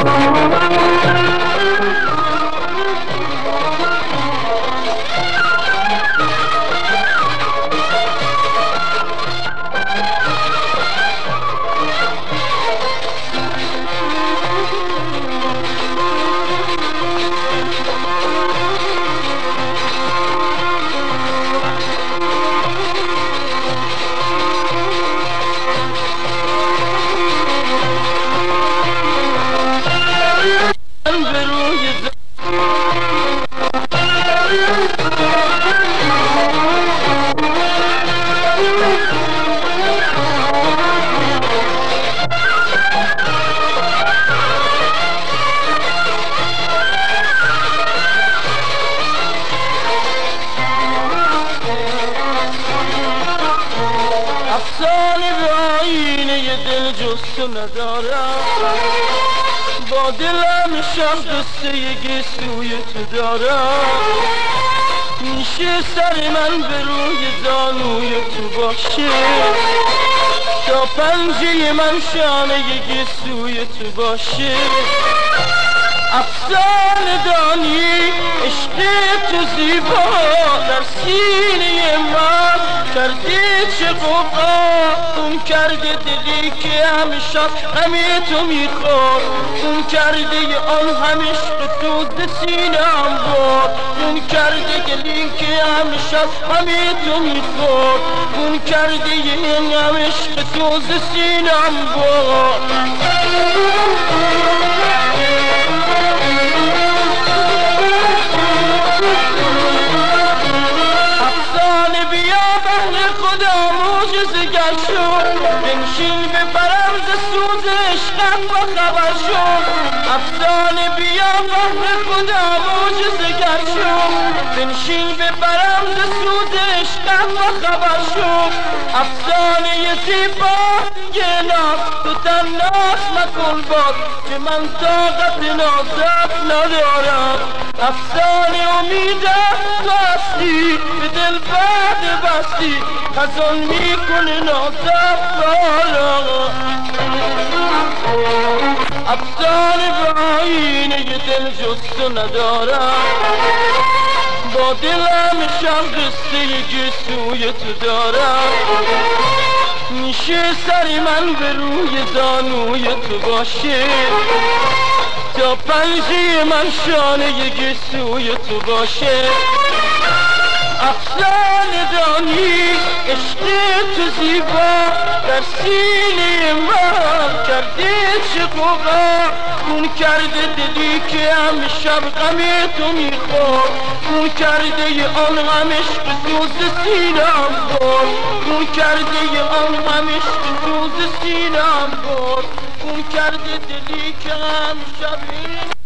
افسانه به آینه دل جست ندارم، با دلم شب دستگی سوی تو دارم. میشه سر من به روی زانوی تو باشه، تا پنجه من شانگی سوی تو باشه. افسانه دانی عشق تو زیبا در سینه من کرده چه قوقا، اون کرده دلی که همیشه همه تو میخواد، اون کرده آن هم عشق تو ز سینم بود، اون کرده دلی که همیشه همه تو میخواد، اون کرده این هم عشق تو ز سینم بود. خدا معجزه‌گر شد، بنشین ببرم ز سوز عشقت با خبر شد. افسانه بیا بهر خدا معجزه‌گر شد، بنشین ببرم ز سوز عشقت با خبر شد. افسانه زیبا گناس تو تناس مکن باد که من طاقت نازت ندارم. افسانه امیدت تو هستی به دل بعد بستی، خزان میکنه نازت بالا. افسانه به آینه دل جست ندارم، با دلم شب قصه سوی تو دارم. میشه سر من به روی زانوی تو باشه، تا پنجه من شانه سوی تو باشه. افسانه دانی عشق تو زیبا در سینه من کرده چه قوقا، اون کرده دلی که همیشه غم تو میخواد، اون کرده آن غم عشق تو ز سینم بود، اون کرده آن غم عشق تو ز سینم بود، اون کرده دلی که همیشه